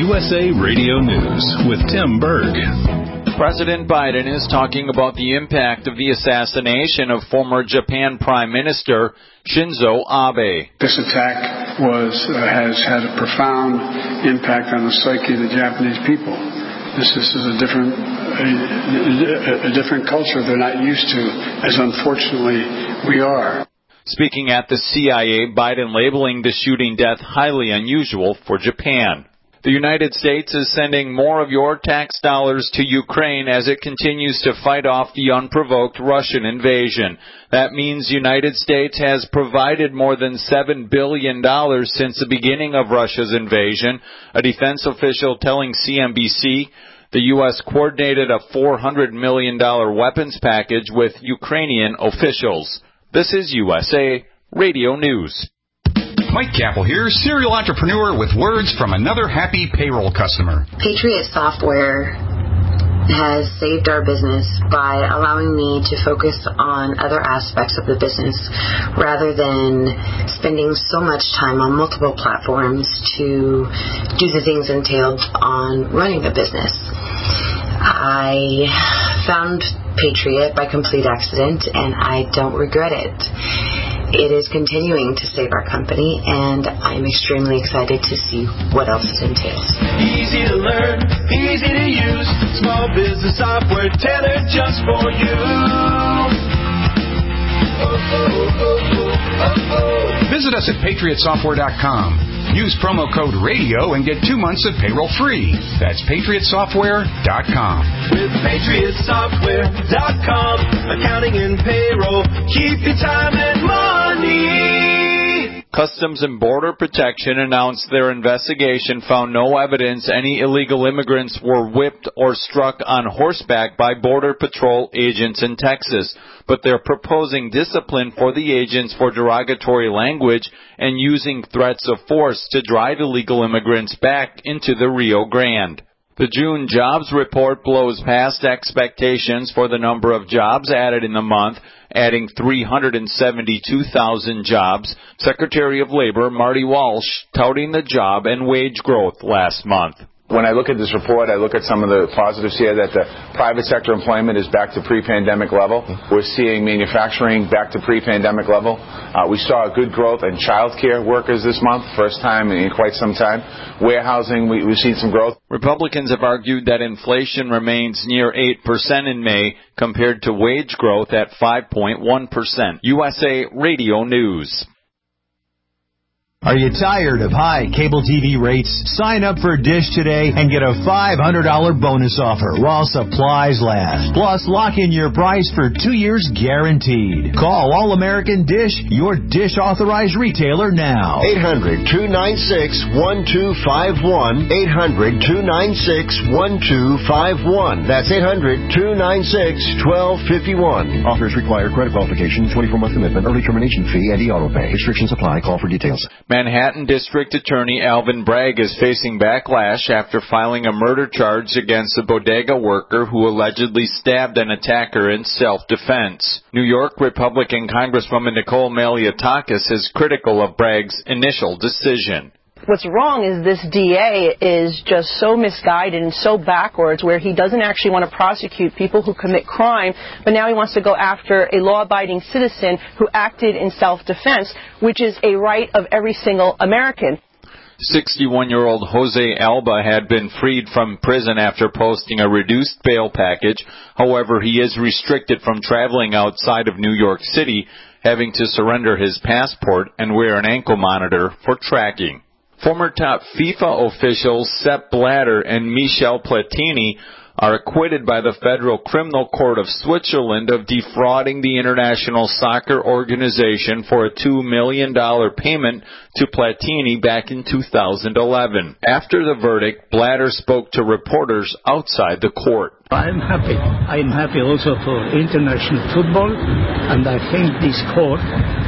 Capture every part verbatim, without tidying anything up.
U S A Radio News with Tim Berg. President Biden is talking about the impact of the assassination of former Japan Prime Minister Shinzo Abe. This attack was uh, has had a profound impact on the psyche of the Japanese people. This, this is a different a, a different culture they're not used to, as unfortunately we are. Speaking at the C I A, Biden labeling the shooting death highly unusual for Japan. The United States is sending more of your tax dollars to Ukraine as it continues to fight off the unprovoked Russian invasion. That means the United States has provided more than seven billion dollars since the beginning of Russia's invasion, a defense official telling C N B C. The U S coordinated a four hundred million dollars weapons package with Ukrainian officials. This is U S A Radio News. Mike Capel here, serial entrepreneur with words from another happy payroll customer. Patriot Software has saved our business by allowing me to focus on other aspects of the business rather than spending so much time on multiple platforms to do the things entailed on running a business. I found Patriot by complete accident, and I don't regret it. It is continuing to save our company, and I'm extremely excited to see what else it entails. Easy to learn, easy to use, small business software tailored just for you. Oh, oh, oh, oh, oh, oh. Visit us at patriot software dot com. Use promo code RADIO and get two months of payroll free. That's patriot software dot com. With patriot software dot com, accounting and payroll, keep your time and money. Customs and Border Protection announced their investigation found no evidence any illegal immigrants were whipped or struck on horseback by Border Patrol agents in Texas, but they're proposing discipline for the agents for derogatory language and using threats of force to drive illegal immigrants back into the Rio Grande. The June jobs report blows past expectations for the number of jobs added in the month, adding three hundred seventy-two thousand jobs. Secretary of Labor Marty Walsh touting the job and wage growth last month. When I look at this report, I look at some of the positives here, that the private sector employment is back to pre-pandemic level. We're seeing manufacturing back to pre-pandemic level. Uh, we saw a good growth in child care workers this month, first time in quite some time. Warehousing, we, we've seen some growth. Republicans have argued that inflation remains near eight percent in May compared to wage growth at five point one percent. U S A Radio News. Are you tired of high cable T V rates? Sign up for Dish today and get a five hundred dollars bonus offer while supplies last. Plus, lock in your price for two years guaranteed. Call All American Dish, your Dish authorized retailer now. eight hundred, two nine six, one two five one. eight hundred, two nine six, one two five one. That's eight hundred, two nine six, one two five one. Offers require credit qualification, twenty-four month commitment, early termination fee, and e-auto pay. Restrictions apply. Call for details. Manhattan District Attorney Alvin Bragg is facing backlash after filing a murder charge against a bodega worker who allegedly stabbed an attacker in self-defense. New York Republican Congresswoman Nicole Malliotakis is critical of Bragg's initial decision. What's wrong is this D A is just so misguided and so backwards, where he doesn't actually want to prosecute people who commit crime, but now he wants to go after a law-abiding citizen who acted in self-defense, which is a right of every single American. sixty-one-year-old Jose Alba had been freed from prison after posting a reduced bail package. However, he is restricted from traveling outside of New York City, having to surrender his passport and wear an ankle monitor for tracking. Former top FIFA officials Sepp Blatter and Michel Platini are acquitted by the Federal Criminal Court of Switzerland of defrauding the International Soccer Organization for a two million dollars payment to Platini back in two thousand eleven. After the verdict, Blatter spoke to reporters outside the court. I'm happy. I'm happy also for international football, and I think this court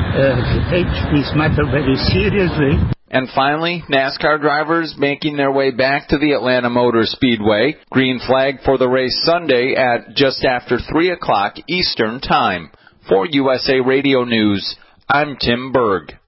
uh, takes this matter very seriously. And finally, NASCAR drivers making their way back to the Atlanta Motor Speedway. Green flag for the race Sunday at just after three o'clock Eastern Time. For U S A Radio News, I'm Tim Berg.